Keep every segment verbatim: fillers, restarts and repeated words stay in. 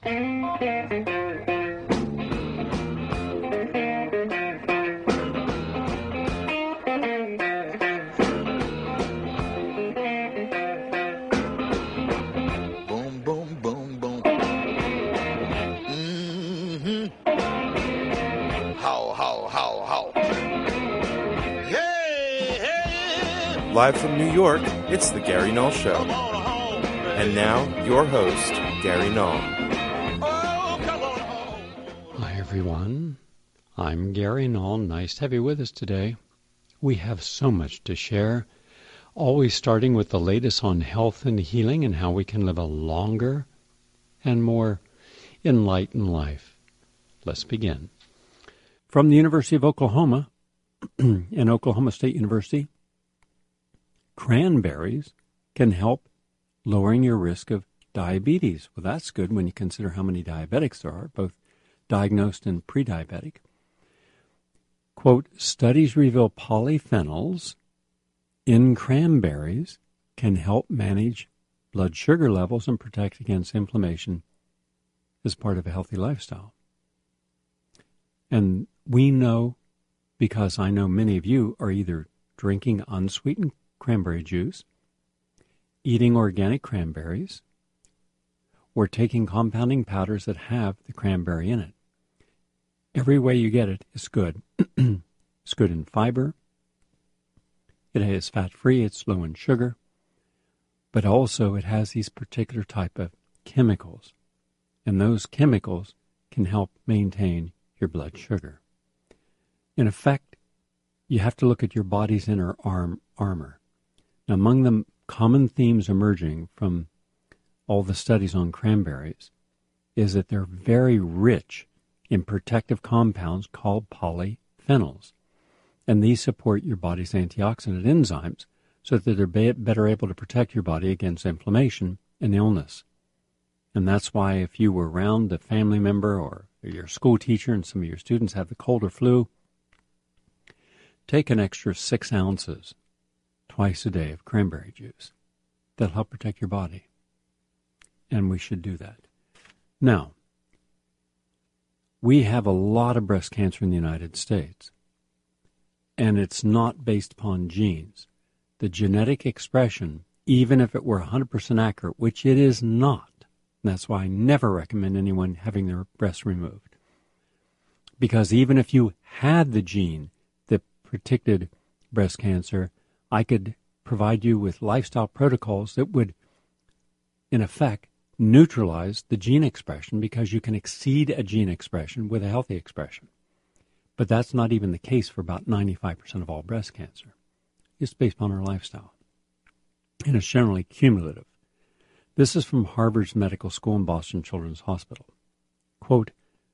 Boom, boom, boom, boom. Mm-hmm. How, how, how, how. Hey, hey. Live from New York, it's the Gary Null Show. Come on home, baby. And now, your host, Gary Null. Oh, come on home. Hi, everyone. I'm Gary Null. Nice to have you with us today. We have so much to share, always starting with the latest on health and healing and how we can live a longer and more enlightened life. Let's begin. From the University of Oklahoma and Oklahoma State University, cranberries can help lowering your risk of diabetes. Well, that's good when you consider how many diabetics there are, both diagnosed and pre-diabetic. Quote, studies reveal polyphenols in cranberries can help manage blood sugar levels and protect against inflammation as part of a healthy lifestyle. And we know, because I know many of you are either drinking unsweetened cranberry juice, eating organic cranberries, or taking compounding powders that have the cranberry in it. Every way you get it is good. It's good in fiber. It is fat-free. It's low in sugar. But also it has these particular type of chemicals. And those chemicals can help maintain your blood sugar. In effect, you have to look at your body's inner arm, armor. Now, among the common themes emerging from all the studies on cranberries is that they're very rich in protective compounds called polyphenols. And these support your body's antioxidant enzymes so that they're be- better able to protect your body against inflammation and illness. And that's why if you were around a family member or your school teacher and some of your students have the cold or flu, take an extra six ounces twice a day of cranberry juice. That'll help protect your body. And we should do that. Now, we have a lot of breast cancer in the United States, and it's not based upon genes. The genetic expression, even if it were one hundred percent accurate, which it is not, and that's why I never recommend anyone having their breasts removed. Because even if you had the gene that predicted breast cancer, I could provide you with lifestyle protocols that would, in effect, neutralize the gene expression because you can exceed a gene expression with a healthy expression. But that's not even the case for about ninety-five percent of all breast cancer. It's based on our lifestyle. And it's generally cumulative. This is from Harvard's Medical School and Boston Children's Hospital. Quote,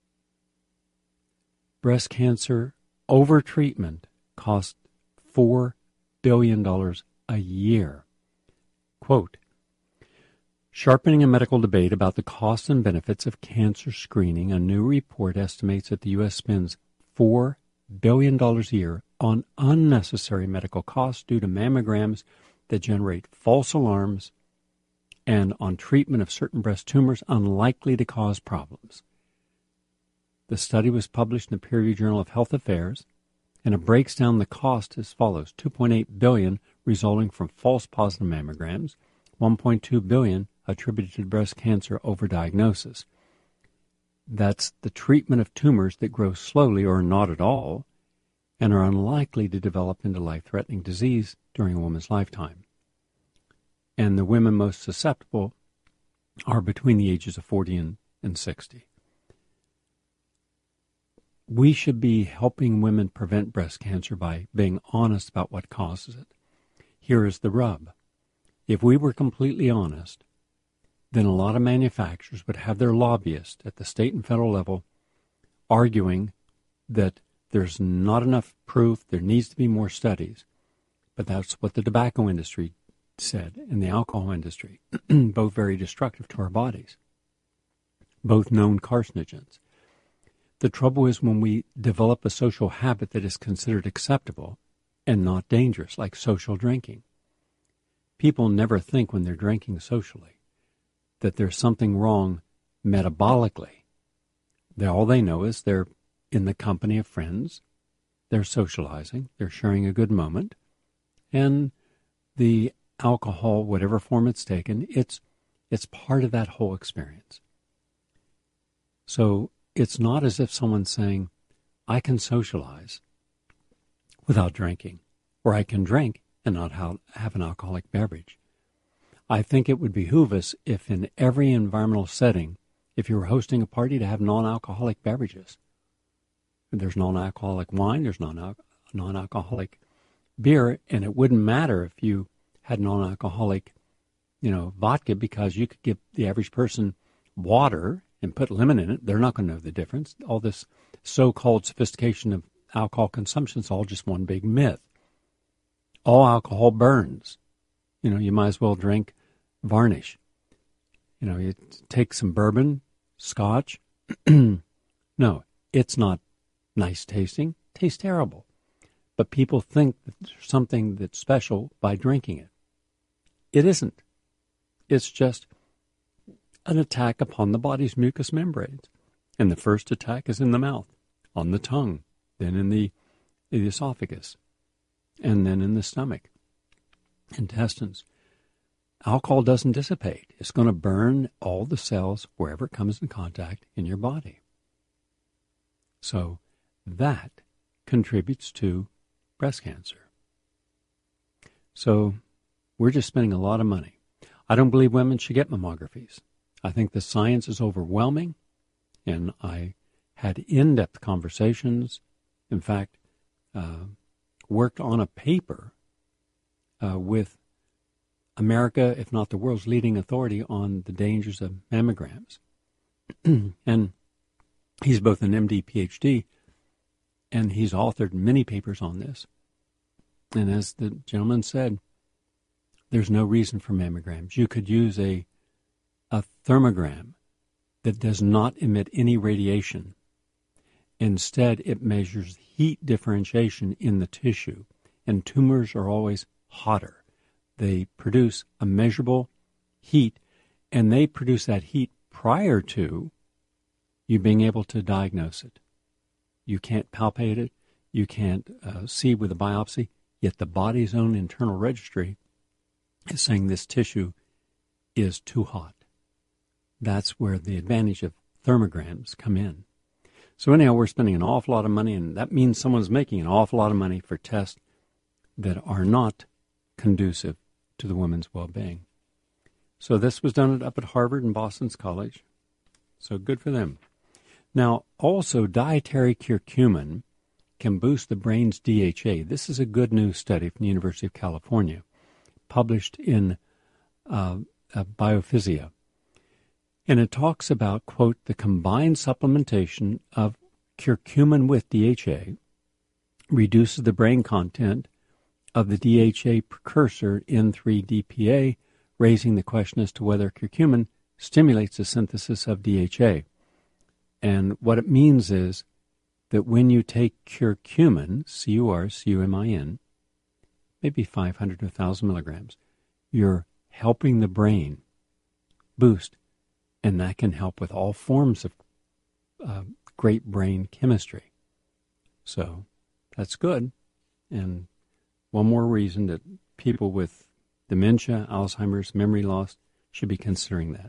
breast cancer overtreatment costs four billion dollars a year. Quote, sharpening a medical debate about the costs and benefits of cancer screening, a new report estimates that the U S spends four billion dollars a year on unnecessary medical costs due to mammograms that generate false alarms and on treatment of certain breast tumors unlikely to cause problems. The study was published in the peer-reviewed Journal of Health Affairs, and it breaks down the cost as follows. two point eight billion dollars resulting from false positive mammograms, one point two billion dollars attributed to breast cancer overdiagnosis. That's the treatment of tumors that grow slowly or not at all and are unlikely to develop into life-threatening disease during a woman's lifetime. And the women most susceptible are between the ages of forty and, and sixty. We should be helping women prevent breast cancer by being honest about what causes it. Here is the rub. If we were completely honest, then a lot of manufacturers would have their lobbyists at the state and federal level arguing that there's not enough proof, there needs to be more studies. But that's what the tobacco industry said and the alcohol industry, both very destructive to our bodies, both known carcinogens. The trouble is when we develop a social habit that is considered acceptable and not dangerous, like social drinking. People never think when they're drinking socially that there's something wrong metabolically. They, all they know is they're in the company of friends, they're socializing, they're sharing a good moment, and the alcohol, whatever form it's taken, it's it's part of that whole experience. So it's not as if someone's saying, I can socialize without drinking, or I can drink and not have an alcoholic beverage. I think it would behoove us if in every environmental setting, if you were hosting a party, to have non-alcoholic beverages. There's non-alcoholic wine, there's non non-alcoholic beer, and it wouldn't matter if you had non-alcoholic, you know, vodka, because you could give the average person water and put lemon in it. They're not going to know the difference. All this so-called sophistication of alcohol consumption is all just one big myth. All alcohol burns. You know, you might as well drink varnish. You know, you take some bourbon, scotch. No, it's not nice tasting. Tastes terrible. But people think that there's something that's special by drinking it. It isn't. It's just an attack upon the body's mucous membranes. And the first attack is in the mouth, on the tongue, then in the, the esophagus, and then in the stomach, intestines. Alcohol doesn't dissipate. It's going to burn all the cells wherever it comes in contact in your body. So that contributes to breast cancer. So we're just spending a lot of money. I don't believe women should get mammographies. I think the science is overwhelming, and I had in-depth conversations. In fact, uh, worked on a paper uh, with America, if not the world's leading authority on the dangers of mammograms. And he's both an M D, P H D, and he's authored many papers on this. And as the gentleman said, there's no reason for mammograms. You could use a, a thermogram that does not emit any radiation. Instead, it measures heat differentiation in the tissue, and tumors are always hotter. They produce a measurable heat, and they produce that heat prior to you being able to diagnose it. You can't palpate it. You can't uh, see with a biopsy, yet the body's own internal registry is saying this tissue is too hot. That's where the advantage of thermograms come in. So anyhow, we're spending an awful lot of money, and that means someone's making an awful lot of money for tests that are not conducive to the woman's well-being. So this was done up at Harvard and Boston's College. So good for them. Now, also, dietary curcumin can boost the brain's D H A. This is a good news study from the University of California, published in uh, uh, Biophysia. And it talks about, quote, the combined supplementation of curcumin with D H A reduces the brain content of the D H A precursor N three D P A, raising the question as to whether curcumin stimulates the synthesis of D H A. And what it means is that when you take curcumin, C U R C U M I N, maybe five hundred to one thousand milligrams, you're helping the brain boost, and that can help with all forms of uh, great brain chemistry. So that's good. And one more reason that people with dementia, Alzheimer's, memory loss should be considering that.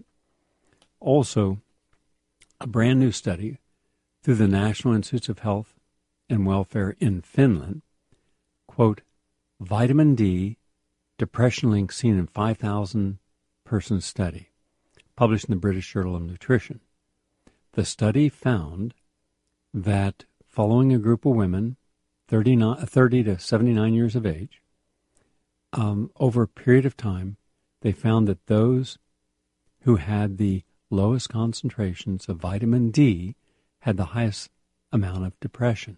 Also, a brand new study through the National Institutes of Health and Welfare in Finland, quote, vitamin D depression link seen in five thousand person study, published in the British Journal of Nutrition. The study found that following a group of women, thirty to seventy-nine years of age, um, over a period of time, they found that those who had the lowest concentrations of vitamin D had the highest amount of depression.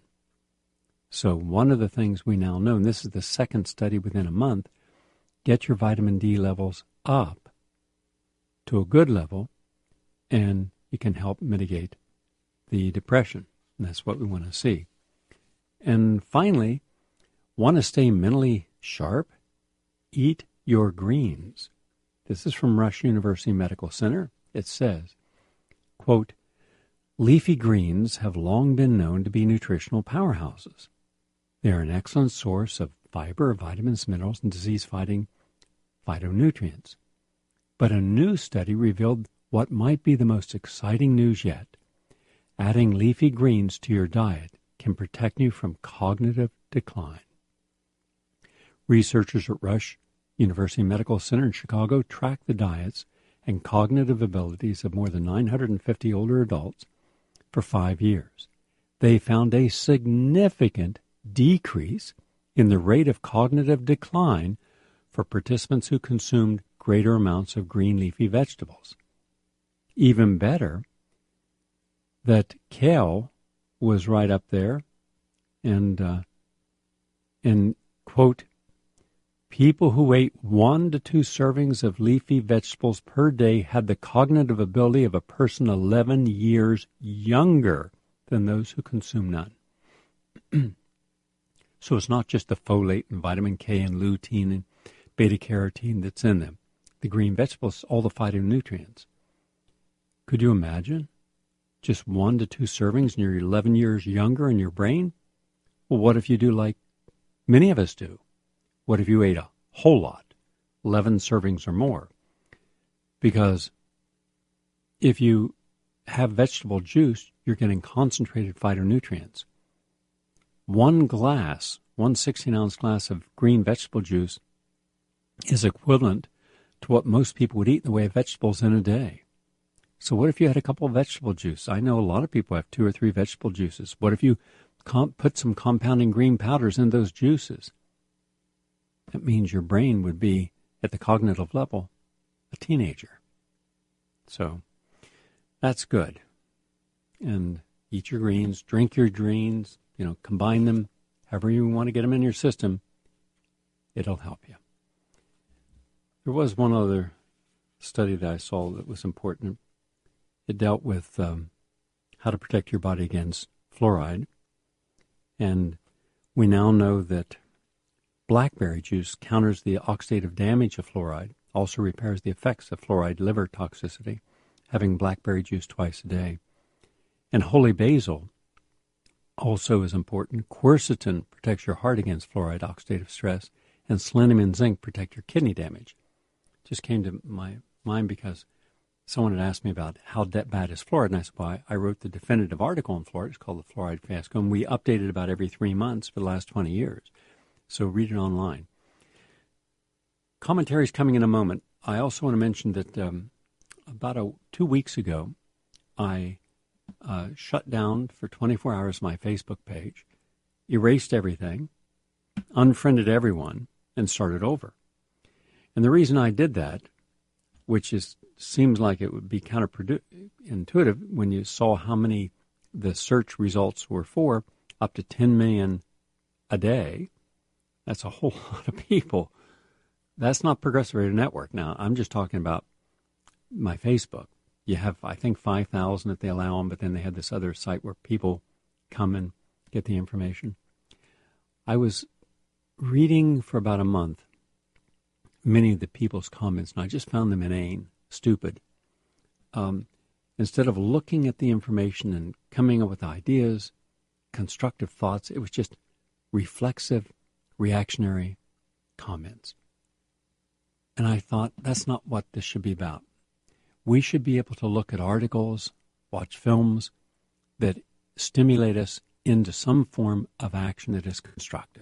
So one of the things we now know, and this is the second study within a month, get your vitamin D levels up to a good level, and it can help mitigate the depression. And that's what we want to see. And finally, want to stay mentally sharp? Eat your greens. This is from Rush University Medical Center. It says, quote, leafy greens have long been known to be nutritional powerhouses. They are an excellent source of fiber, vitamins, minerals, and disease-fighting phytonutrients. But a new study revealed what might be the most exciting news yet. Adding leafy greens to your diet can protect you from cognitive decline. Researchers at Rush University Medical Center in Chicago tracked the diets and cognitive abilities of more than nine hundred fifty older adults for five years. They found a significant decrease in the rate of cognitive decline for participants who consumed greater amounts of green leafy vegetables. Even better, that kale was right up there, and, uh, and quote, people who ate one to two servings of leafy vegetables per day had the cognitive ability of a person eleven years younger than those who consume none. So it's not just the folate and vitamin K and lutein and beta-carotene that's in them. The green vegetables, all the phytonutrients. Could you imagine just one to two servings and you're eleven years younger in your brain? Well, what if you do like many of us do? What if you ate a whole lot, eleven servings or more? Because if you have vegetable juice, you're getting concentrated phytonutrients. One glass, one sixteen-ounce glass of green vegetable juice is equivalent to what most people would eat in the way of vegetables in a day. So what if you had a couple of vegetable juice? I know a lot of people have two or three vegetable juices. What if you comp- put some compounding green powders in those juices? That means your brain would be, at the cognitive level, a teenager. So that's good. And eat your greens, drink your greens, you know, combine them, however you want to get them in your system. It'll help you. There was one other study that I saw that was important. It dealt with um, how to protect your body against fluoride. And we now know that blackberry juice counters the oxidative damage of fluoride, also repairs the effects of fluoride liver toxicity, having blackberry juice twice a day. And holy basil also is important. Quercetin protects your heart against fluoride oxidative stress, and selenium and zinc protect your kidney damage. Just came to my mind because someone had asked me about how bad is fluoride, and I said, well, I wrote the definitive article on fluoride. It's called The Fluoride Fiasco, and we update it about every three months for the last twenty years. So read it online. Commentaries coming in a moment. I also want to mention that um, about a, two weeks ago, I uh, shut down for twenty-four hours my Facebook page, erased everything, unfriended everyone, and started over. And the reason I did that, which is seems like it would be counterintuitive when you saw how many the search results were for, up to ten million a day. That's a whole lot of people. That's not Progressive Radio Network. Now, I'm just talking about my Facebook. You have, I think, five thousand if they allow them, but then they had this other site where people come and get the information. I was reading for about a month many of the people's comments, and I just found them inane, stupid. Um, instead of looking at the information and coming up with ideas, constructive thoughts, it was just reflexive, reactionary comments. And I thought, that's not what this should be about. We should be able to look at articles, watch films that stimulate us into some form of action that is constructive.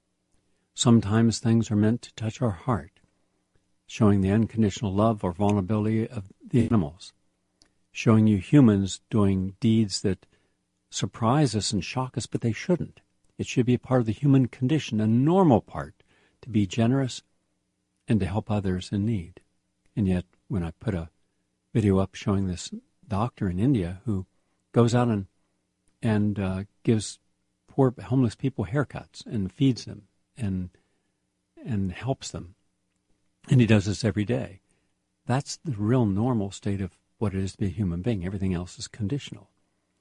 Sometimes things are meant to touch our heart, showing the unconditional love or vulnerability of the animals, showing you humans doing deeds that surprise us and shock us, but they shouldn't. It should be a part of the human condition, a normal part, to be generous and to help others in need. And yet, when I put a video up showing this doctor in India who goes out and and uh, gives poor homeless people haircuts and feeds them and and helps them, and he does this every day. That's the real normal state of what it is to be a human being. Everything else is conditional.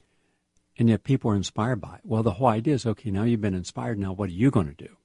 And yet people are inspired by it. Well, the whole idea is, okay, now you've been inspired, now what are you going to do?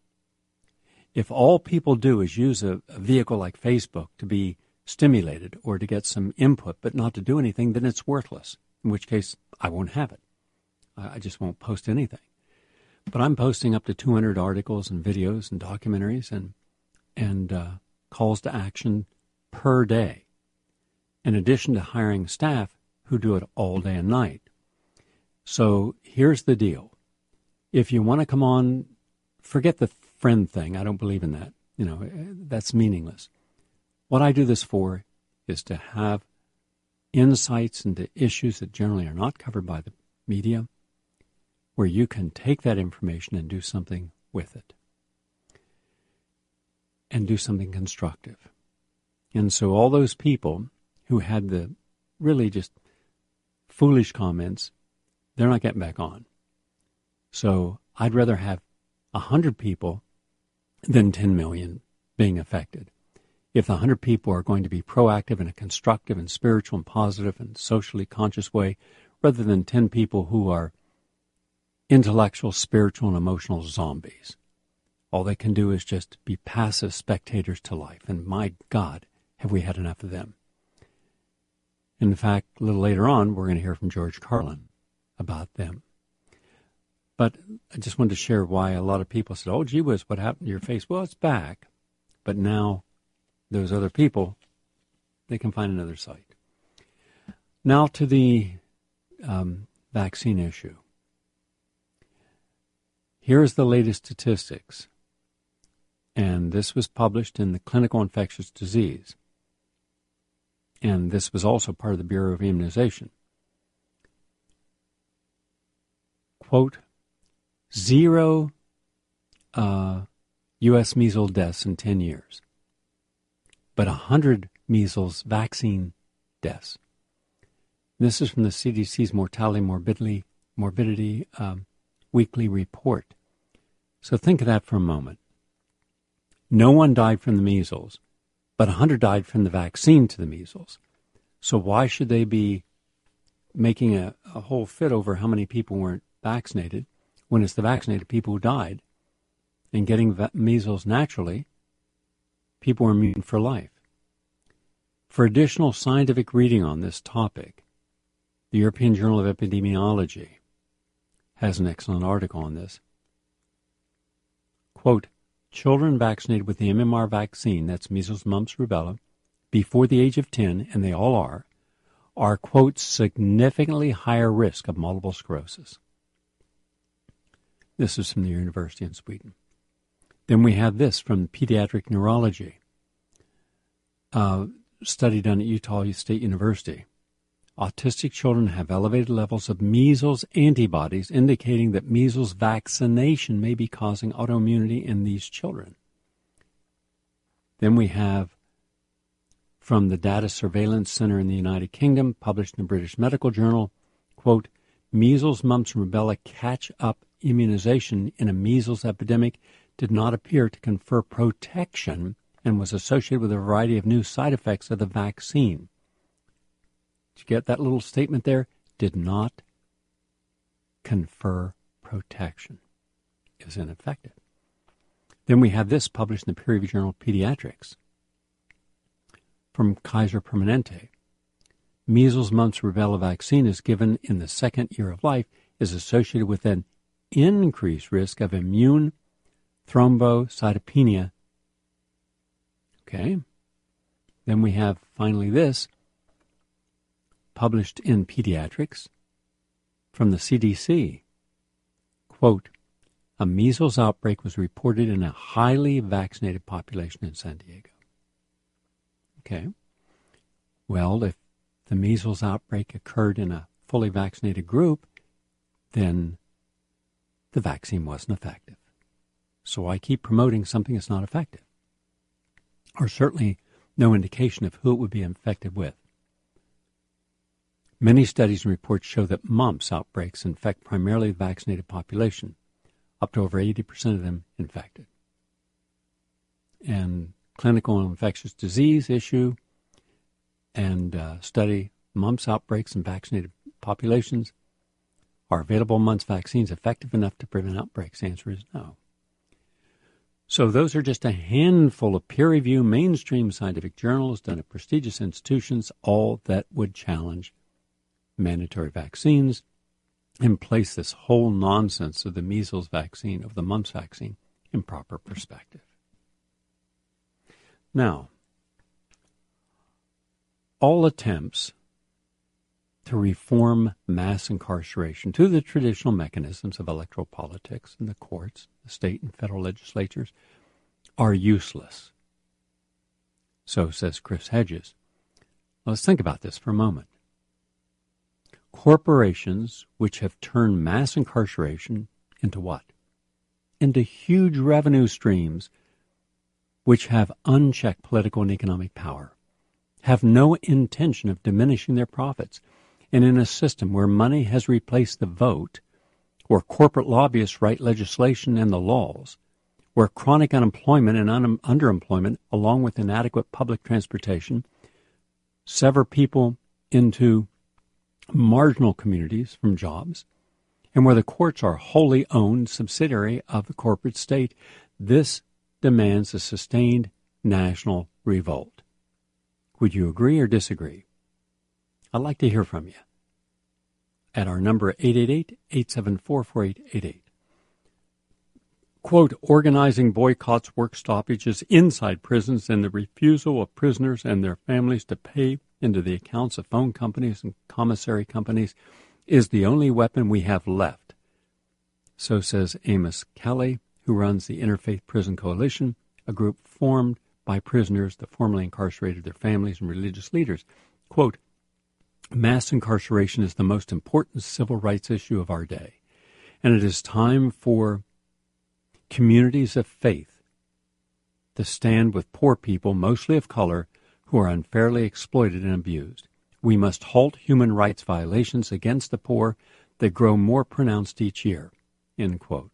If all people do is use a, a vehicle like Facebook to be stimulated or to get some input but not to do anything, then it's worthless. in which case I won't have it. I just won't post anything. But I'm posting up to two hundred articles and videos and documentaries and and uh, calls to action per day, in addition to hiring staff who do it all day and night. So here's the deal. If you want to come on, forget the friend thing. I don't believe in that. You know, that's meaningless. What I do this for is to have insights into issues that generally are not covered by the media, where you can take that information and do something with it. And do something constructive. And so all those people who had the really just foolish comments, they're not getting back on. So I'd rather have one hundred people than ten million being affected. If the one hundred people are going to be proactive in a constructive and spiritual and positive and socially conscious way, rather than ten people who are intellectual, spiritual, and emotional zombies. All they can do is just be passive spectators to life. And my God, have we had enough of them. In fact, a little later on, we're going to hear from George Carlin about them. But I just wanted to share why a lot of people said, oh, gee whiz, what happened to your face? Well, it's back. But now those other people, they can find another site. Now to the um, vaccine issue. Here's the latest statistics. And this was published in the Clinical Infectious Disease. And this was also part of the Bureau of Immunization. Quote, zero uh, U S measles deaths in ten years, but one hundred measles vaccine deaths. This is from the C D C's Mortality Morbidity, morbidity um, Weekly Report. So think of that for a moment. No one died from the measles, but one hundred died from the vaccine to the measles. So why should they be making a, a whole fit over how many people weren't vaccinated when it's the vaccinated people who died? And getting va- measles naturally, people are immune for life. For additional scientific reading on this topic, the European Journal of Epidemiology has an excellent article on this. Quote, children vaccinated with the M M R vaccine, that's measles, mumps, rubella, before the age of ten, and they all are, are, quote, significantly higher risk of multiple sclerosis. This is from the university in Sweden. Then we have this from Pediatric Neurology, uh, study done at Utah State University. Autistic children have elevated levels of measles antibodies, indicating that measles vaccination may be causing autoimmunity in these children. Then we have from the Data Surveillance Center in the United Kingdom, published in the British Medical Journal, quote, measles, mumps, and rubella catch-up immunization in a measles epidemic did not appear to confer protection and was associated with a variety of new side effects of the vaccine. Did you get that little statement there? Did not confer protection. It was ineffective. Then we have this published in the peer-reviewed journal Pediatrics from Kaiser Permanente. Measles, mumps, rubella vaccine is given in the second year of life is associated with an increased risk of immune thrombocytopenia. Okay. Then we have finally this, published in Pediatrics from the C D C. Quote, a measles outbreak was reported in a highly vaccinated population in San Diego. Okay. Well, if the measles outbreak occurred in a fully vaccinated group, then the vaccine wasn't effective. So I keep promoting something that's not effective, or certainly no indication of who it would be infected with. Many studies and reports show that mumps outbreaks infect primarily the vaccinated population, up to over eighty percent of them infected. And clinical infectious disease issue and uh, study mumps outbreaks in vaccinated populations. Are available mumps vaccines effective enough to prevent outbreaks? The answer is no. So those are just a handful of peer-reviewed mainstream scientific journals done at prestigious institutions, all that would challenge mandatory vaccines and place this whole nonsense of the measles vaccine, of the mumps vaccine, in proper perspective. Now, all attempts to reform mass incarceration to the traditional mechanisms of electoral politics and the courts, the state and federal legislatures, are useless. So says Chris Hedges. Let's think about this for a moment. Corporations which have turned mass incarceration into what? Into huge revenue streams which have unchecked political and economic power, have no intention of diminishing their profits. And in a system where money has replaced the vote, where corporate lobbyists write legislation and the laws, where chronic unemployment and un- underemployment, along with inadequate public transportation, sever people into marginal communities from jobs, and where the courts are wholly owned subsidiary of the corporate state, this demands a sustained national revolt. Would you agree or disagree? I'd like to hear from you at our number eight eight eight, eight seven four, four eight eight eight. Quote, organizing boycotts, work stoppages inside prisons, and the refusal of prisoners and their families to pay into the accounts of phone companies and commissary companies is the only weapon we have left. So says Amos Kelly, who runs the Interfaith Prison Coalition, a group formed by prisoners, the formerly incarcerated, their families, and religious leaders. Quote, mass incarceration is the most important civil rights issue of our day, and it is time for communities of faith to stand with poor people, mostly of color, who are unfairly exploited and abused. We must halt human rights violations against the poor that grow more pronounced each year. End quote.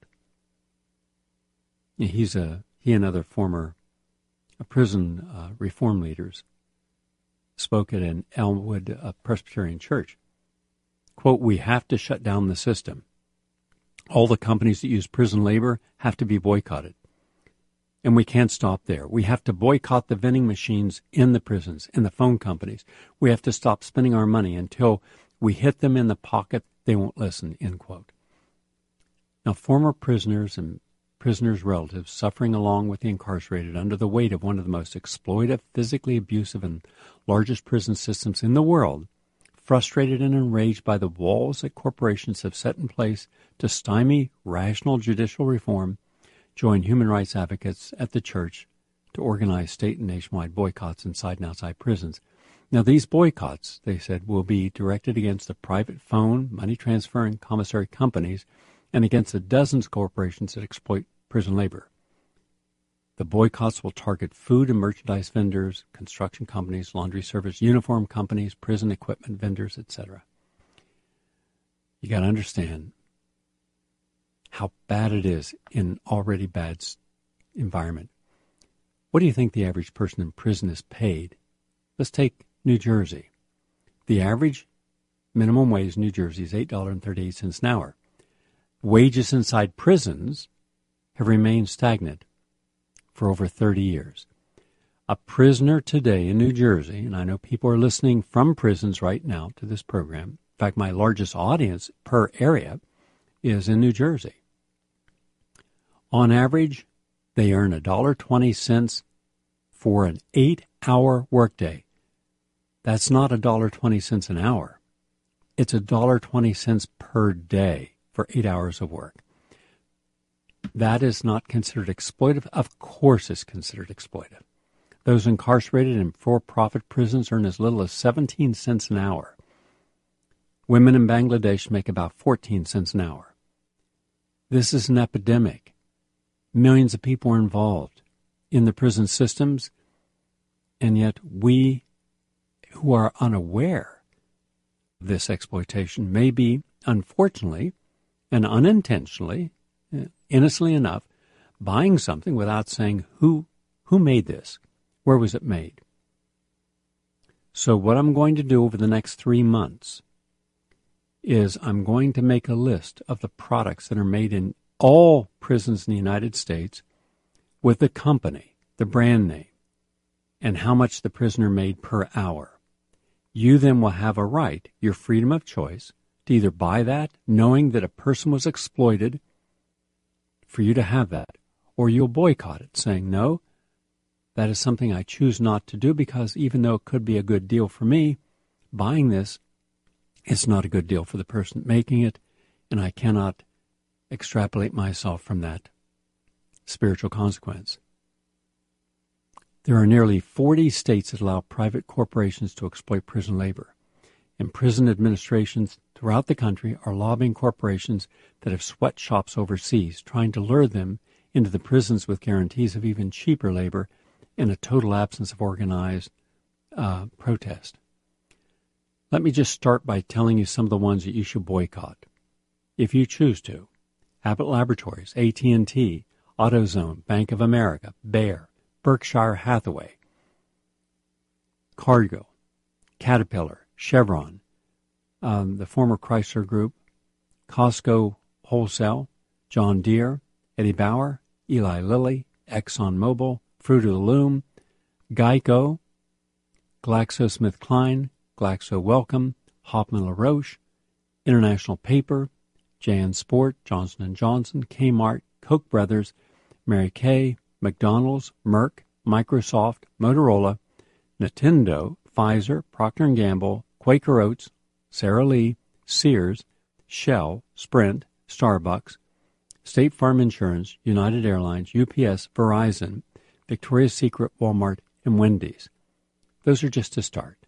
He's a he and other former prison uh, reform leaders spoke at an Elmwood uh, Presbyterian church. Quote, we have to shut down the system. All the companies that use prison labor have to be boycotted. And we can't stop there. We have to boycott the vending machines in the prisons and the phone companies. We have to stop spending our money until we hit them in the pocket. They won't listen, end quote. Now, former prisoners and prisoners' relatives suffering along with the incarcerated under the weight of one of the most exploitive, physically abusive, and largest prison systems in the world, frustrated and enraged by the walls that corporations have set in place to stymie rational judicial reform, join human rights advocates at the church to organize state and nationwide boycotts inside and outside prisons. Now, these boycotts, they said, will be directed against the private phone, money transfer, and commissary companies and against the dozens of corporations that exploit prison labor. The boycotts will target food and merchandise vendors, construction companies, laundry service, uniform companies, prison equipment vendors, et cetera. You got to understand how bad it is in already bad environment. What do you think the average person in prison is paid? Let's take New Jersey. The average minimum wage in New Jersey is eight dollars and thirty-eight cents an hour. Wages inside prisons have remained stagnant for over thirty years. A prisoner today in New Jersey, and I know people are listening from prisons right now to this program. In fact, my largest audience per area is in New Jersey. On average, they earn one dollar and twenty cents for an eight-hour workday. That's not one dollar and twenty cents an hour. It's one dollar and twenty cents per day for eight hours of work. That is not considered exploitive. Of course it's considered exploitive. Those incarcerated in for-profit prisons earn as little as seventeen cents an hour. Women in Bangladesh make about fourteen cents an hour. This is an epidemic. Millions of people are involved in the prison systems, and yet we who are unaware of this exploitation may be, unfortunately and unintentionally, innocently enough, buying something without saying who who made this, where was it made. So what I'm going to do over the next three months is I'm going to make a list of the products that are made in all prisons in the United States with the company, the brand name, and how much the prisoner made per hour. you then will have a right, your freedom of choice, to either buy that, knowing that a person was exploited for you to have that, or you'll boycott it, saying, no, that is something I choose not to do because even though it could be a good deal for me, buying this is not a good deal for the person making it, and I cannot extrapolate myself from that spiritual consequence. There are nearly forty states that allow private corporations to exploit prison labor, and prison administrations throughout the country are lobbying corporations that have sweatshops overseas, trying to lure them into the prisons with guarantees of even cheaper labor and a total absence of organized uh, protest. Let me just start by telling you some of the ones that you should boycott, if you choose to. Abbott Laboratories, A T and T, AutoZone, Bank of America, Bayer, Berkshire Hathaway, Cargill, Caterpillar, Chevron, um, the former Chrysler Group, Costco Wholesale, John Deere, Eddie Bauer, Eli Lilly, ExxonMobil, Fruit of the Loom, Geico, GlaxoSmithKline, Glaxo Wellcome, Hoffman LaRoche, International Paper, J N Sport, Johnson and Johnson, Kmart, Koch Brothers, Mary Kay, McDonald's, Merck, Microsoft, Motorola, Nintendo, Pfizer, Procter and Gamble, Quaker Oats, Sara Lee, Sears, Shell, Sprint, Starbucks, State Farm Insurance, United Airlines, U P S, Verizon, Victoria's Secret, Walmart, and Wendy's. Those are just to start.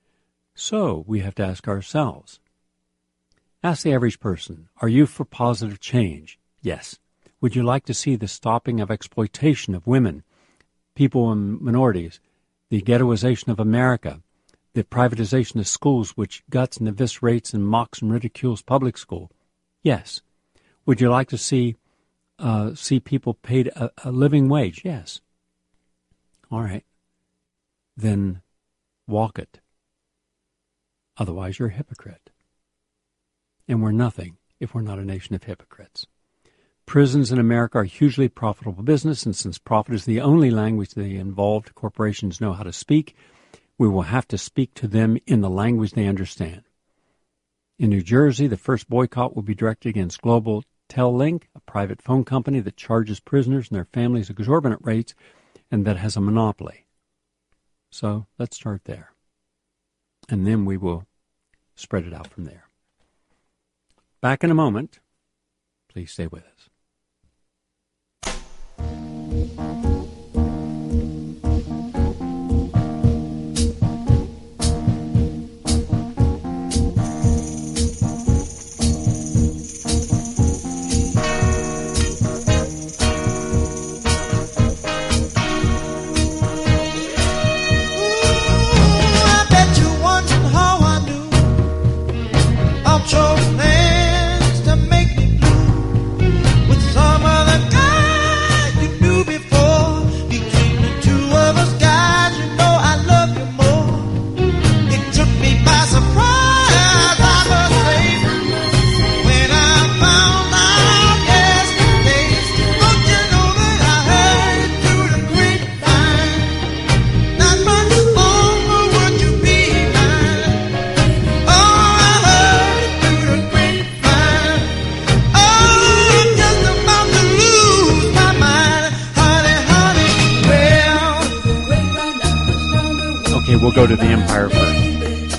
So we have to ask ourselves, ask the average person, are you for positive change? Yes. Would you like to see the stopping of exploitation of women, people and minorities, the ghettoization of America, the privatization of schools which guts and eviscerates and mocks and ridicules public school? Yes. Would you like to see uh, see people paid a, a living wage? Yes. All right. Then walk it. Otherwise, you're a hypocrite. And we're nothing if we're not a nation of hypocrites. Prisons in America are a hugely profitable business, and since profit is the only language the involved corporations know how to speak, we will have to speak to them in the language they understand. In New Jersey, the first boycott will be directed against Global Tel-Link, a private phone company that charges prisoners and their families exorbitant rates and that has a monopoly. So let's start there. And then we will spread it out from there. Back in a moment. Please stay with us. We'll go to the Empire first.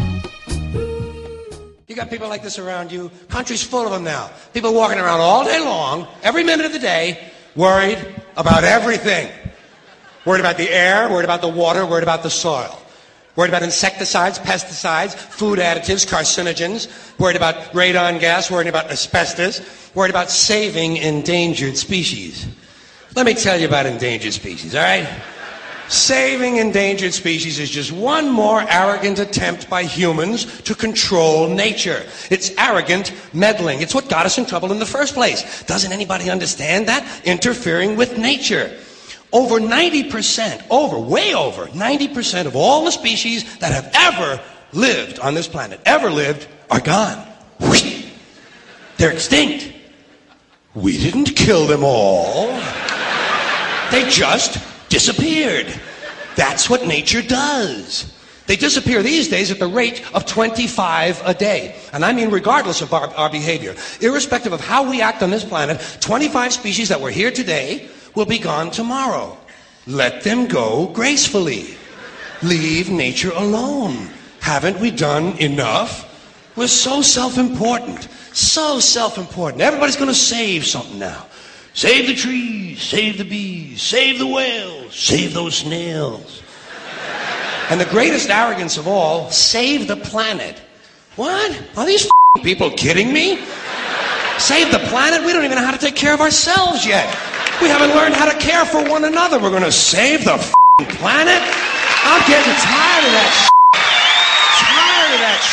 You got people like this around you. Country's full of them now. People walking around all day long, every minute of the day, worried about everything. Worried about the air, worried about the water, worried about the soil. Worried about insecticides, pesticides, food additives, carcinogens. Worried about radon gas, worried about asbestos. Worried about saving endangered species. Let me tell you about endangered species, all right? Saving endangered species is just one more arrogant attempt by humans to control nature. It's arrogant meddling. It's what got us in trouble in the first place. Doesn't anybody understand that? Interfering with nature. Over ninety percent, over, way over, ninety percent of all the species that have ever lived on this planet, ever lived, are gone. Whoosh! They're extinct. We didn't kill them all. They just disappeared. That's what nature does. They disappear these days at the rate of twenty-five a day. And I mean regardless of our, our behavior. Irrespective of how we act on this planet, twenty-five species that were here today will be gone tomorrow. Let them go gracefully. Leave nature alone. Haven't we done enough? We're so self-important. So self-important. Everybody's going to save something now. Save the trees, save the bees, save the whales, save those snails. And the greatest arrogance of all, save the planet. What? Are these f***ing people kidding me? Save the planet? We don't even know how to take care of ourselves yet. We haven't learned how to care for one another. We're going to save the f***ing planet? I'm getting tired of that shit. Tired of that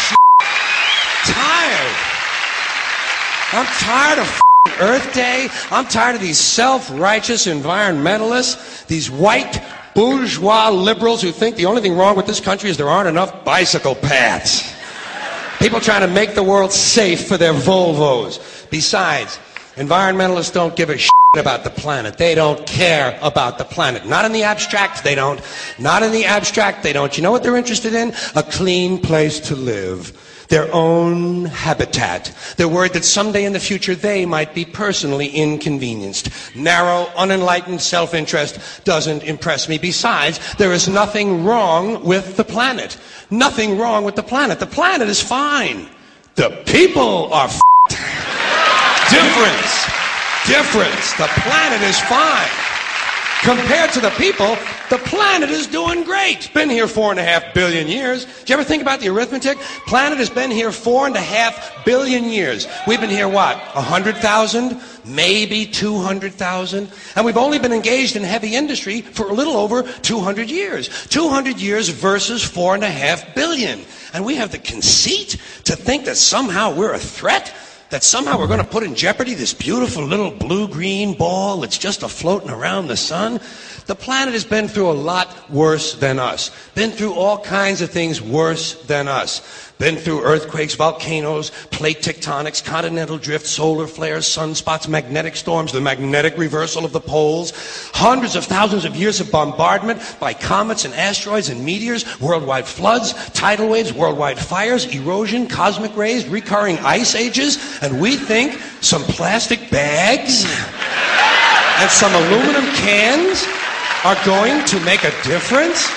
shit. Tired. I'm tired of f***ing Earth Day. I'm tired of these self-righteous environmentalists, these white bourgeois liberals who think the only thing wrong with this country is there aren't enough bicycle paths. People trying to make the world safe for their Volvos. Besides, environmentalists don't give a shit about the planet. They don't care about the planet. Not in the abstract, they don't. Not in the abstract, they don't. You know what they're interested in? A clean place to live. Their own habitat. They're worried that someday in the future they might be personally inconvenienced. Narrow, unenlightened self-interest doesn't impress me. Besides, there is nothing wrong with the planet. Nothing wrong with the planet. The planet is fine. The people are f***ed. Difference. Difference. The planet is fine. Compared to the people, the planet is doing great. Been here four and a half billion years. Did you ever think about the arithmetic? Planet has been here four and a half billion years. We've been here, what, a hundred thousand? Maybe two hundred thousand? And we've only been engaged in heavy industry for a little over two hundred years. two hundred years versus four and a half billion. And we have the conceit to think that somehow we're a threat? That somehow we're going to put in jeopardy this beautiful little blue-green ball that's just a-floating around the sun? The planet has been through a lot worse than us. Been through all kinds of things worse than us. Been through earthquakes, volcanoes, plate tectonics, continental drift, solar flares, sunspots, magnetic storms, the magnetic reversal of the poles, hundreds of thousands of years of bombardment by comets and asteroids and meteors, worldwide floods, tidal waves, worldwide fires, erosion, cosmic rays, recurring ice ages, and we think some plastic bags and some aluminum cans are going to make a difference?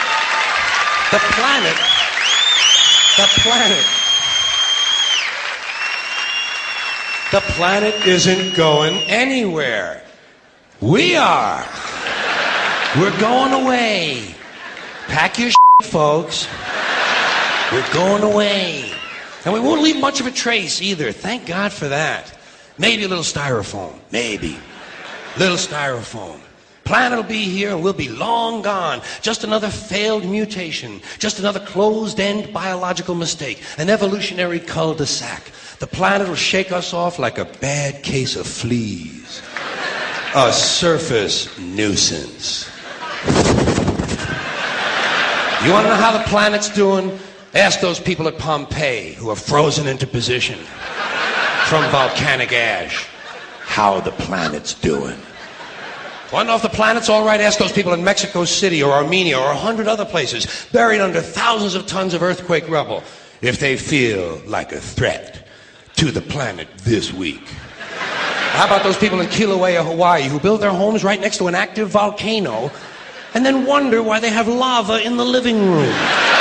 The planet, the planet, the planet isn't going anywhere. We are. We're going away. Pack your shit, folks. We're going away. And we won't leave much of a trace either. Thank God for that. Maybe a little styrofoam. Maybe. Little styrofoam. Planet will be here and we'll be long gone. Just another failed mutation. Just another closed-end biological mistake. An evolutionary cul-de-sac. The planet will shake us off like a bad case of fleas. A surface nuisance. You want to know how the planet's doing? Ask those people at Pompeii who are frozen into position from volcanic ash how the planet's doing. Want to know if the planet's all right? Ask those people in Mexico City or Armenia or a hundred other places buried under thousands of tons of earthquake rubble if they feel like a threat to the planet this week. How about those people in Kilauea, Hawaii who build their homes right next to an active volcano and then wonder why they have lava in the living room?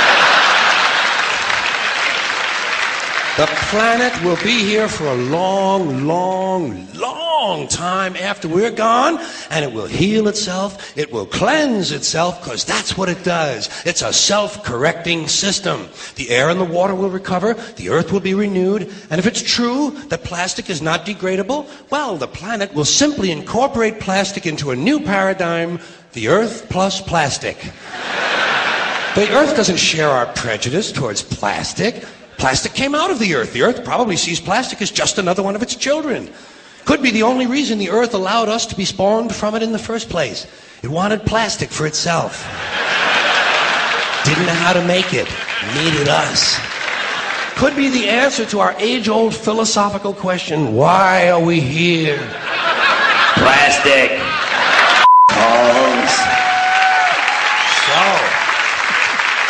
The planet will be here for a long, long, long time after we're gone, and it will heal itself, it will cleanse itself, because that's what it does. It's a self-correcting system. The air and the water will recover, the earth will be renewed, and if it's true that plastic is not degradable, well, the planet will simply incorporate plastic into a new paradigm, the earth plus plastic. The earth doesn't share our prejudice towards plastic. Plastic came out of the earth. The earth probably sees plastic as just another one of its children. Could be the only reason the earth allowed us to be spawned from it in the first place. It wanted plastic for itself. Didn't know how to make it. Needed us. Could be the answer to our age-old philosophical question, why are we here? Plastic. Calls. So,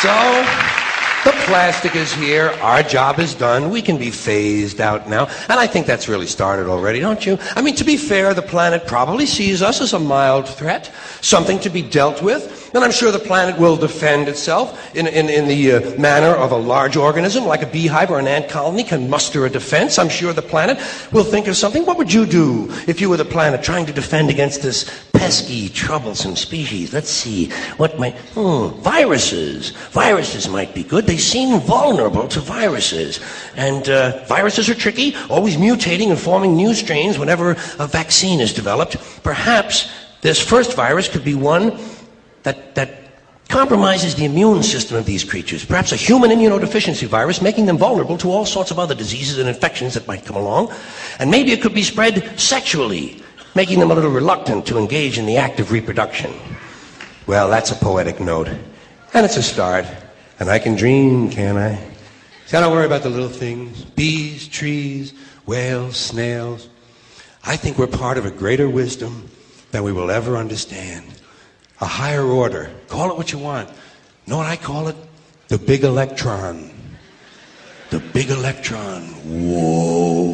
So, the plastic is here. Our job is done. We can be phased out now. And I think that's really started already, don't you? I mean, to be fair, the planet probably sees us as a mild threat, something to be dealt with. And I'm sure the planet will defend itself in, in, in the uh, manner of a large organism, like a beehive or an ant colony can muster a defense. I'm sure the planet will think of something. What would you do if you were the planet trying to defend against this pesky, troublesome species? Let's see. What might... Hmm, viruses. Viruses might be good. They seem vulnerable to viruses. And uh, viruses are tricky, always mutating and forming new strains whenever a vaccine is developed. Perhaps this first virus could be one that, that compromises the immune system of these creatures. Perhaps a human immunodeficiency virus, making them vulnerable to all sorts of other diseases and infections that might come along. And maybe it could be spread sexually, making them a little reluctant to engage in the act of reproduction. Well, that's a poetic note. And it's a start. And I can dream, can't I? See, I don't worry about the little things. Bees, trees, whales, snails. I think we're part of a greater wisdom than we will ever understand. A higher order. Call it what you want. Know what I call it? The big electron. The big electron. Whoa.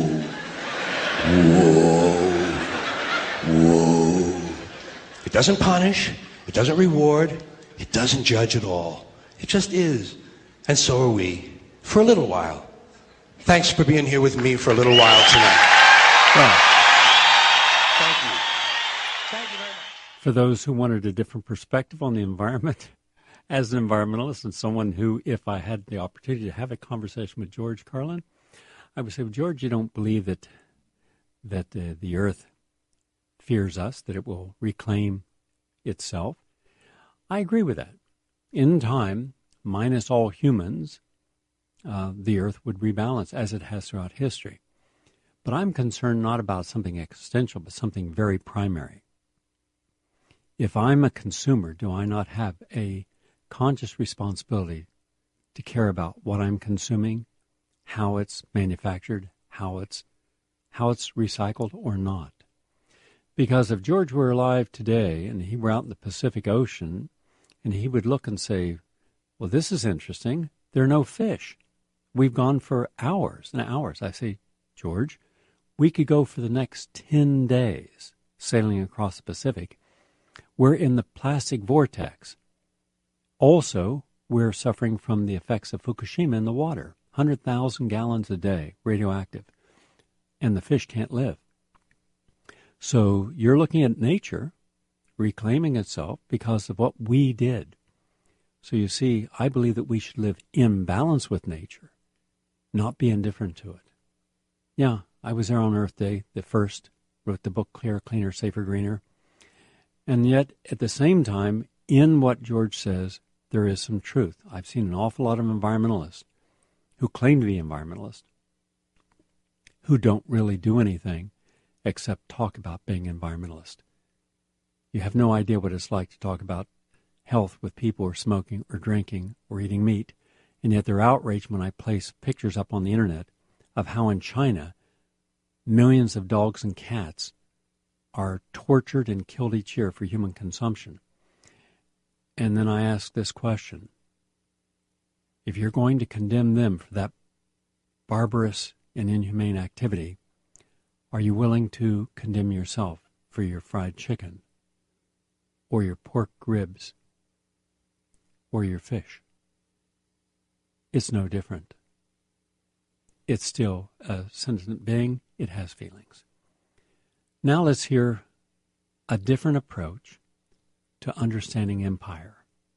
Whoa. Whoa. It doesn't punish. It doesn't reward. It doesn't judge at all. It just is. And so are we. For a little while. Thanks for being here with me for a little while tonight. Well, Thank you. Thank you very much. for those who wanted a different perspective on the environment, as an environmentalist and someone who, if I had the opportunity to have a conversation with George Carlin, I would say, well, George, you don't believe that that uh, the earth fears us, that it will reclaim itself. I agree with that. In time, minus all humans, uh, the earth would rebalance as it has throughout history. But I'm concerned not about something existential, but something very primary. If I'm a consumer, do I not have a conscious responsibility to care about what I'm consuming, how it's manufactured, how it's how it's recycled or not? Because if George were alive today and he were out in the Pacific Ocean and he would look and say, well, this is interesting. There are no fish. We've gone for hours and hours. I say, George, we could go for the next ten days sailing across the Pacific. We're in the plastic vortex. Also, we're suffering from the effects of Fukushima in the water. one hundred thousand gallons a day, radioactive. And the fish can't live. So you're looking at nature reclaiming itself because of what we did. So you see, I believe that we should live in balance with nature, not be indifferent to it. Yeah, I was there on Earth Day, the first, wrote the book Clearer, Cleaner, Safer, Greener. And yet, at the same time, in what George says, there is some truth. I've seen an awful lot of environmentalists who claim to be environmentalists who don't really do anything except talk about being environmentalist. You have no idea what it's like to talk about health with people who are smoking or drinking or eating meat, and yet they're outraged when I place pictures up on the internet of how in China millions of dogs and cats are tortured and killed each year for human consumption. And then I ask this question. If you're going to condemn them for that barbarous and inhumane activity, are you willing to condemn yourself for your fried chicken or your pork ribs or your fish? It's no different. It's still a sentient being. It has feelings. Now let's hear a different approach to understanding empire.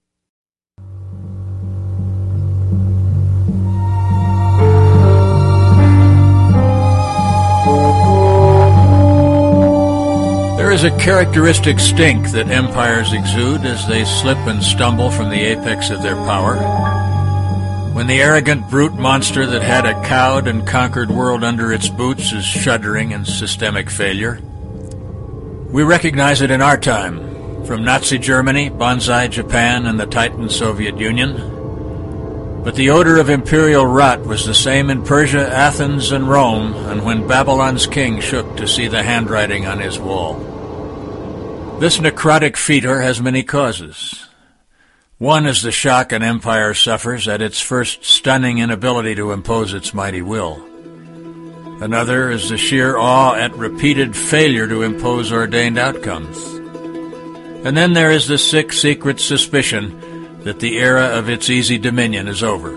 There is a characteristic stink that empires exude as they slip and stumble from the apex of their power. When the arrogant brute monster that had a cowed and conquered world under its boots is shuddering in systemic failure. We recognize it in our time, from Nazi Germany, Banzai Japan, and the Titan Soviet Union. But the odor of imperial rot was the same in Persia, Athens, and Rome, and when Babylon's king shook to see the handwriting on his wall. This necrotic fetor has many causes. One is the shock an empire suffers at its first stunning inability to impose its mighty will. Another is the sheer awe at repeated failure to impose ordained outcomes. And then there is the sick, secret suspicion that the era of its easy dominion is over.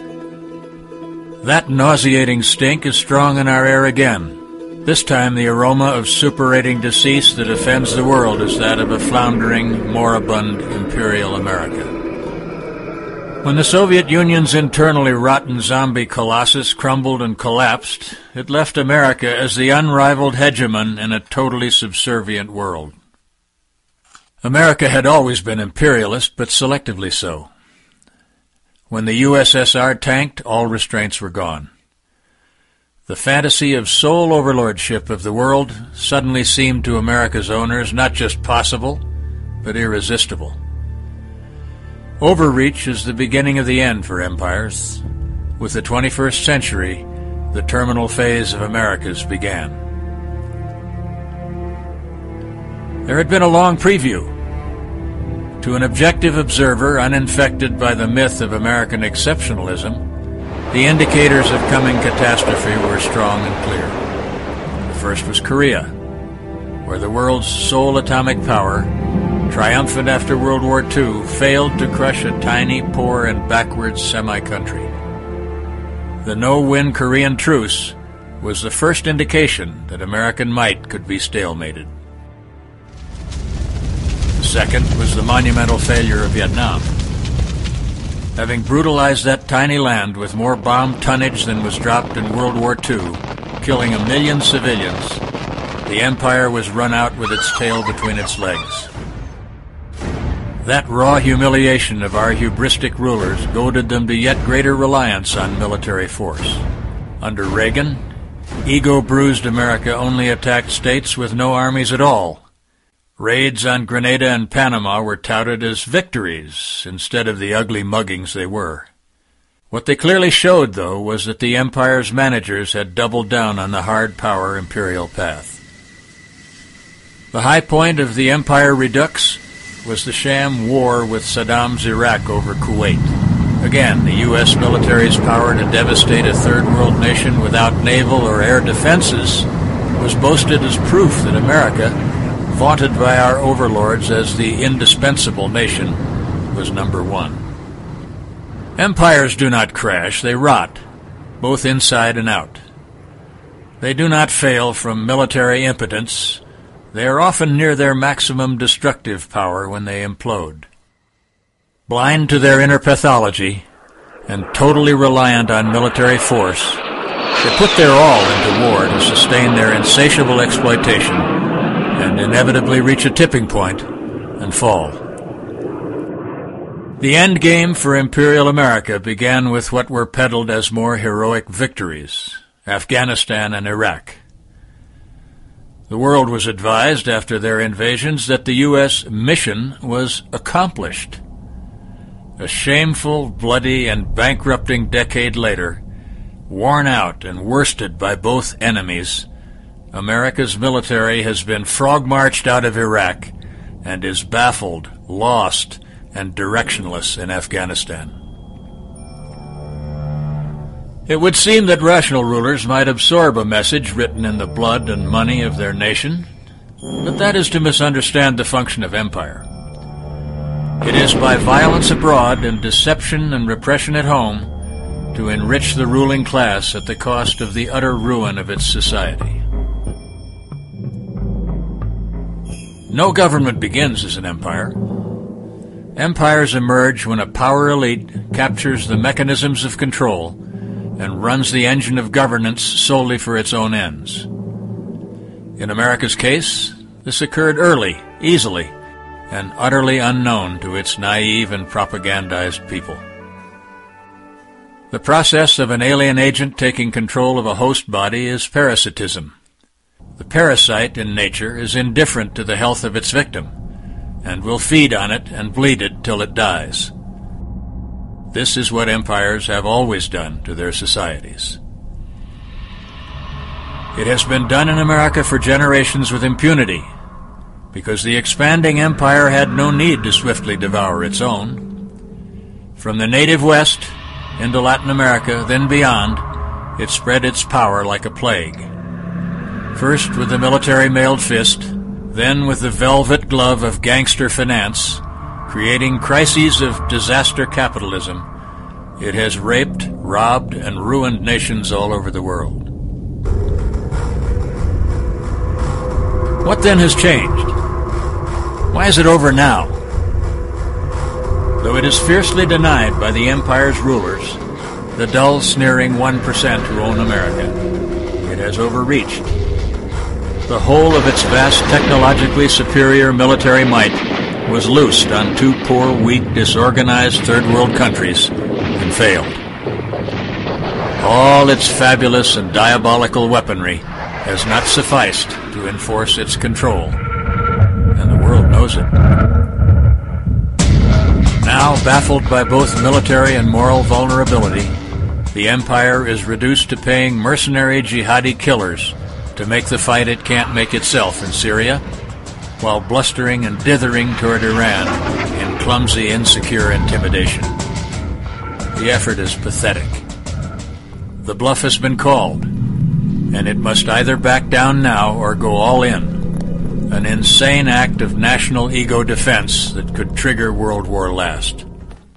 That nauseating stink is strong in our air again. This time the aroma of suppurating decease that offends the world is that of a floundering, moribund imperial America. When the Soviet Union's internally rotten zombie colossus crumbled and collapsed, it left America as the unrivaled hegemon in a totally subservient world. America had always been imperialist, but selectively so. When the U S S R tanked, all restraints were gone. The fantasy of sole overlordship of the world suddenly seemed to America's owners not just possible, but irresistible. Overreach is the beginning of the end for empires. With the twenty-first century, the terminal phase of America's began. There had been a long preview. To an objective observer uninfected by the myth of American exceptionalism, the indicators of coming catastrophe were strong and clear. The first was Korea, where the world's sole atomic power, triumphant after World War Two, failed to crush a tiny, poor, and backwards semi-country. The no-win Korean truce was the first indication that American might could be stalemated. The second was the monumental failure of Vietnam. Having brutalized that tiny land with more bomb tonnage than was dropped in World War Two, killing a million civilians, the empire was run out with its tail between its legs. That raw humiliation of our hubristic rulers goaded them to yet greater reliance on military force. Under Reagan, ego-bruised America only attacked states with no armies at all. Raids on Grenada and Panama were touted as victories instead of the ugly muggings they were. What they clearly showed, though, was that the empire's managers had doubled down on the hard power imperial path. The high point of the empire redux was the sham war with Saddam's Iraq over Kuwait. Again, the U S military's power to devastate a third-world nation without naval or air defenses was boasted as proof that America, vaunted by our overlords as the indispensable nation, was number one. Empires do not crash, they rot, both inside and out. They do not fail from military impotence. They are often near their maximum destructive power when they implode. Blind to their inner pathology and totally reliant on military force, they put their all into war to sustain their insatiable exploitation and inevitably reach a tipping point and fall. The end game for Imperial America began with what were peddled as more heroic victories, Afghanistan and Iraq. The world was advised after their invasions that the U S mission was accomplished. A shameful, bloody, and bankrupting decade later, worn out and worsted by both enemies, America's military has been frog-marched out of Iraq and is baffled, lost, and directionless in Afghanistan. It would seem that rational rulers might absorb a message written in the blood and money of their nation, but that is to misunderstand the function of empire. It is by violence abroad and deception and repression at home to enrich the ruling class at the cost of the utter ruin of its society. No government begins as an empire. Empires emerge when a power elite captures the mechanisms of control and runs the engine of governance solely for its own ends. In America's case, this occurred early, easily, and utterly unknown to its naive and propagandized people. The process of an alien agent taking control of a host body is parasitism. The parasite in nature is indifferent to the health of its victim, and will feed on it and bleed it till it dies. This is what empires have always done to their societies. It has been done in America for generations with impunity, because the expanding empire had no need to swiftly devour its own. From the native West into Latin America, then beyond, it spread its power like a plague. First with the military mailed fist, then with the velvet glove of gangster finance, creating crises of disaster capitalism, it has raped, robbed, and ruined nations all over the world. What then has changed? Why is it over now? Though it is fiercely denied by the empire's rulers, the dull, sneering one percent who own America, it has overreached. The whole of its vast, technologically superior military might was loosed on two poor, weak, disorganized third-world countries and failed. All its fabulous and diabolical weaponry has not sufficed to enforce its control, and the world knows it. Now, baffled by both military and moral vulnerability, the empire is reduced to paying mercenary jihadi killers to make the fight it can't make itself in Syria, while blustering and dithering toward Iran in clumsy, insecure intimidation. The effort is pathetic. The bluff has been called, and it must either back down now or go all in, an insane act of national ego defense that could trigger World War Last.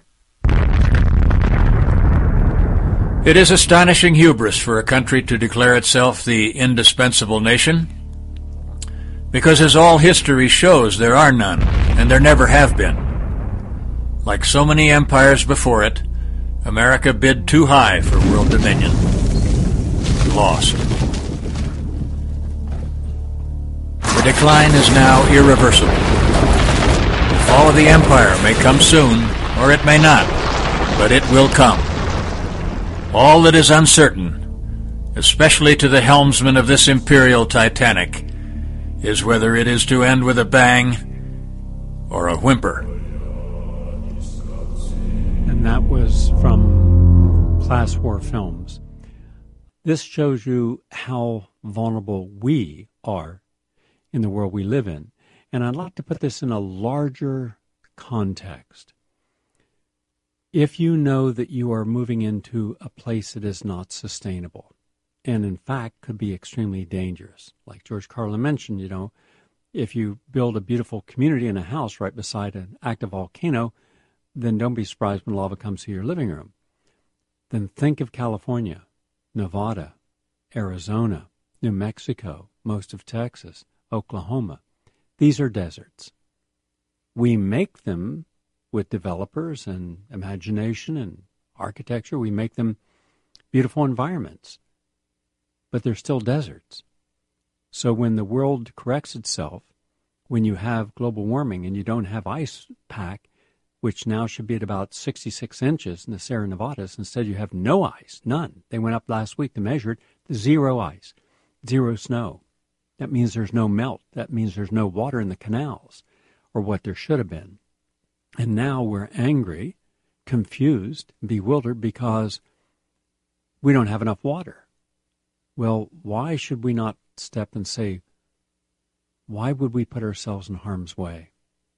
It is astonishing hubris for a country to declare itself the indispensable nation, because as all history shows, there are none, and there never have been. Like so many empires before it, America bid too high for world dominion. Lost. The decline is now irreversible. The fall of the empire may come soon, or it may not, but it will come. All that is uncertain, especially to the helmsman of this imperial Titanic, is whether it is to end with a bang or a whimper. And that was from Class War Films. This shows you how vulnerable we are in the world we live in. And I'd like to put this in a larger context. If you know that you are moving into a place that is not sustainable, and in fact could be extremely dangerous, like George Carlin mentioned, you know, if you build a beautiful community in a house right beside an active volcano, then don't be surprised when lava comes to your living room. Then think of California, Nevada, Arizona, New Mexico, most of Texas, Oklahoma. These are deserts. We make them with developers and imagination and architecture. We make them beautiful environments, but they're still deserts. So when the world corrects itself, when you have global warming and you don't have ice pack, which now should be at about sixty-six inches in the Sierra Nevadas, instead you have no ice, none. They went up last week to measure it, zero ice, zero snow. That means there's no melt. That means there's no water in the canals, or what there should have been. And now we're angry, confused, bewildered because we don't have enough water. Well, why should we not step and say, why would we put ourselves in harm's way?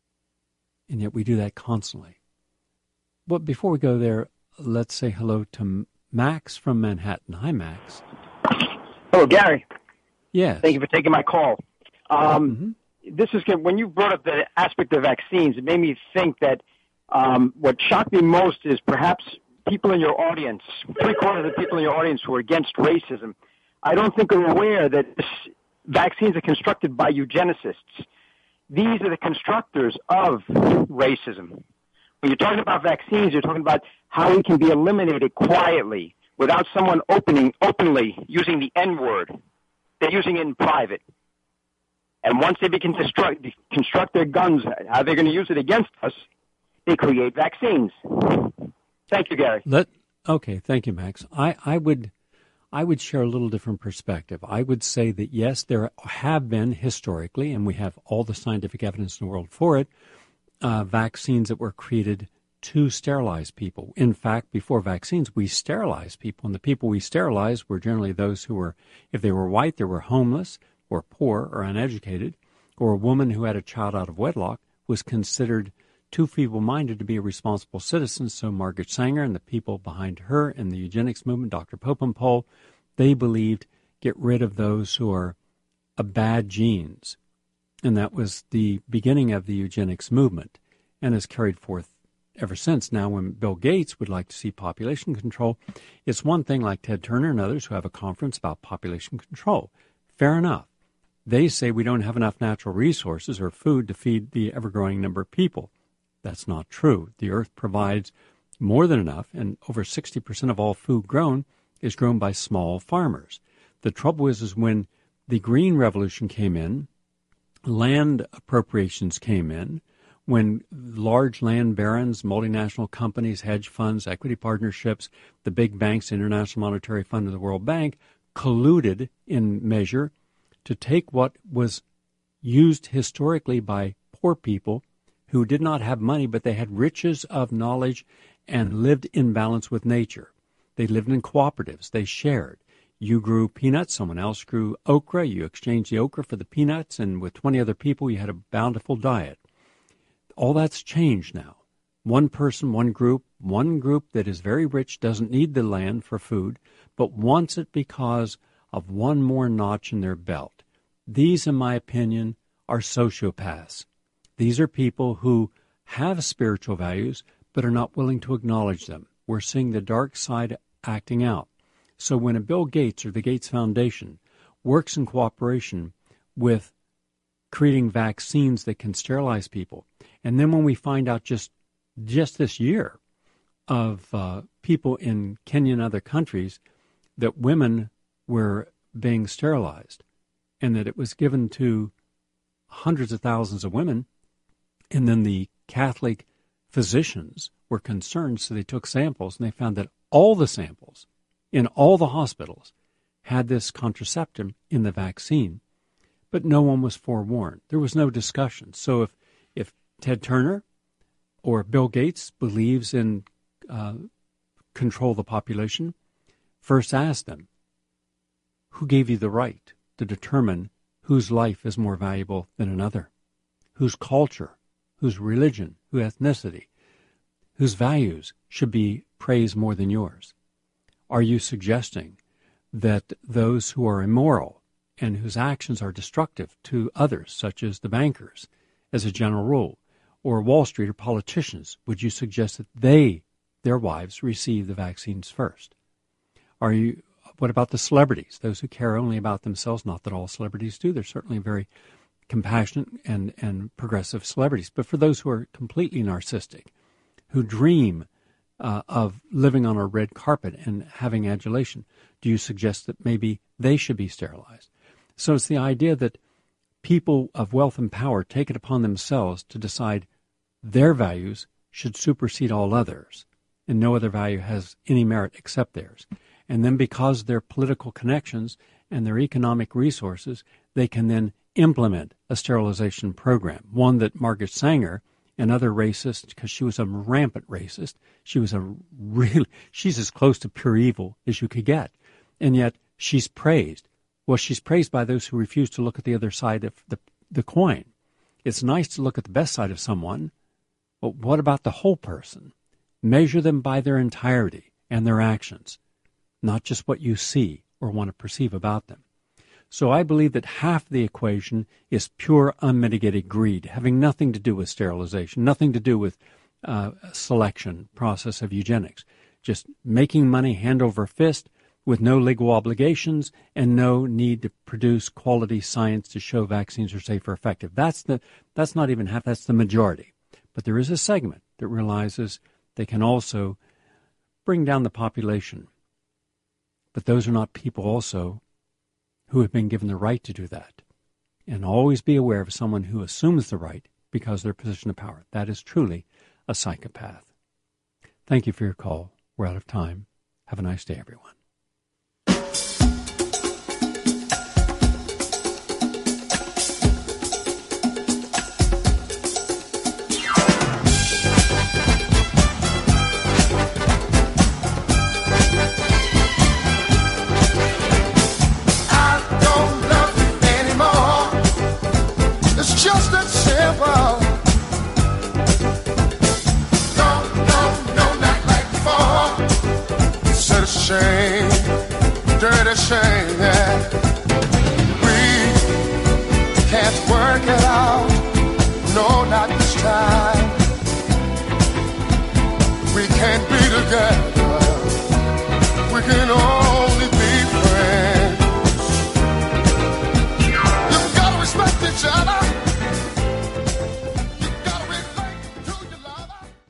And yet we do that constantly. But before we go there, let's say hello to Max from Manhattan. Hi, Max. Hello, Gary. Yes. Thank you for taking my call. Um, mm-hmm. This is good. When you brought up the aspect of vaccines, it made me think that um, what shocked me most is perhaps people in your audience, three quarters of the people in your audience who are against racism, I don't think are aware that this, vaccines are constructed by eugenicists. These are the constructors of racism. When you're talking about vaccines, you're talking about how it can be eliminated quietly without someone opening openly using the N-word. They're using it in private. And once they begin to construct, construct their guns, how they're going to use it against us, they create vaccines. Thank you, Gary. Let, okay, thank you, Max. I, I would I would share a little different perspective. I would say that, yes, there have been historically, and we have all the scientific evidence in the world for it, uh, vaccines that were created to sterilize people. In fact, before vaccines, we sterilized people, and the people we sterilized were generally those who were, if they were white, they were homeless, or poor, or uneducated, or a woman who had a child out of wedlock was considered too feeble-minded to be a responsible citizen. So Margaret Sanger and the people behind her in the eugenics movement, Doctor Popenpole, they believed get rid of those who are a bad genes. And that was the beginning of the eugenics movement and has carried forth ever since. Now, when Bill Gates would like to see population control, it's one thing like Ted Turner and others who have a conference about population control. Fair enough. They say we don't have enough natural resources or food to feed the ever-growing number of people. That's not true. The earth provides more than enough, and over sixty percent of all food grown is grown by small farmers. The trouble is, is when the Green Revolution came in, land appropriations came in, when large land barons, multinational companies, hedge funds, equity partnerships, the big banks, International Monetary Fund and the World Bank, colluded in measure to take what was used historically by poor people who did not have money, but they had riches of knowledge and lived in balance with nature. They lived in cooperatives. They shared. You grew peanuts, someone else grew okra. You exchanged the okra for the peanuts, and with twenty other people, you had a bountiful diet. All that's changed now. One person, one group, one group that is very rich doesn't need the land for food, but wants it because of one more notch in their belt. These, in my opinion, are sociopaths. These are people who have spiritual values but are not willing to acknowledge them. We're seeing the dark side acting out. So when a Bill Gates or the Gates Foundation works in cooperation with creating vaccines that can sterilize people, and then when we find out just just this year of uh, people in Kenya and other countries that women were being sterilized and that it was given to hundreds of thousands of women, and then the Catholic physicians were concerned, so they took samples, and they found that all the samples in all the hospitals had this contraceptive in the vaccine, but no one was forewarned. There was no discussion. So if, if Ted Turner or Bill Gates believes in uh, control the population, first ask them, who gave you the right to determine whose life is more valuable than another? Whose culture, whose religion, whose ethnicity, whose values should be praised more than yours? Are you suggesting that those who are immoral and whose actions are destructive to others, such as the bankers, as a general rule, or Wall Street or politicians, would you suggest that they, their wives, receive the vaccines first? Are you? What about the celebrities, those who care only about themselves? Not that all celebrities do. They're certainly very compassionate and, and progressive celebrities. But for those who are completely narcissistic, who dream uh, of living on a red carpet and having adulation, do you suggest that maybe they should be sterilized? So it's the idea that people of wealth and power take it upon themselves to decide their values should supersede all others, and no other value has any merit except theirs. And then because of their political connections and their economic resources, they can then implement a sterilization program, one that Margaret Sanger and other racists, because she was a rampant racist, she was a really, she's as close to pure evil as you could get. And yet she's praised. Well, she's praised by those who refuse to look at the other side of the, the coin. It's nice to look at the best side of someone, but what about the whole person? Measure them by their entirety and their actions, not just what you see or want to perceive about them. So I believe that half the equation is pure unmitigated greed, having nothing to do with sterilization, nothing to do with uh, selection process of eugenics, just making money hand over fist with no legal obligations and no need to produce quality science to show vaccines are safe or effective. That's the that's not even half, that's the majority. But there is a segment that realizes they can also bring down the population. But those are not people also who have been given the right to do that. And always be aware of someone who assumes the right because of their position of power. That is truly a psychopath. Thank you for your call. We're out of time. Have a nice day, everyone. Just that simple. mighty shame, yeah. We can't work it out, no, not this time. We can't be together